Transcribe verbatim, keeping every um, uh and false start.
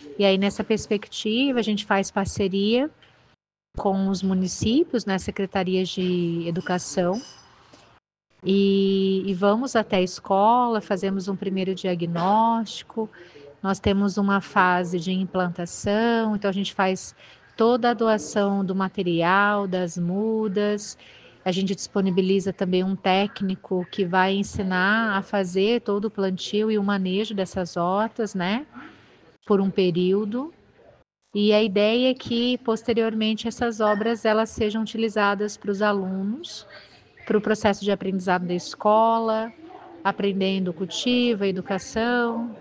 E aí, nessa perspectiva, a gente faz parceria com os municípios, né, secretarias de educação, e, e vamos até a escola, fazemos um primeiro diagnóstico, nós temos uma fase de implantação, então a gente faz toda a doação do material, das mudas, a gente disponibiliza também um técnico que vai ensinar a fazer todo o plantio e o manejo dessas hortas, né, por um período. E a ideia é que, posteriormente, essas obras elas sejam utilizadas para os alunos, para o processo de aprendizado da escola, aprendendo cultivo, a educação,